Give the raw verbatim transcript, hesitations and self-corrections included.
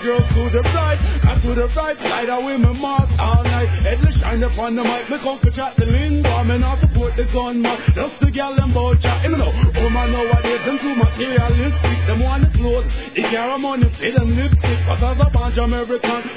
girls to the right, and to the right side of women mask all night. Headless shine upon the mic, me come to chat the lingo. Me not support the gunman, just the girl them bout chat. You know, woman nowadays them too materialistic. Them want the clothes, they carry money, pay them lipstick. But as a bunch of American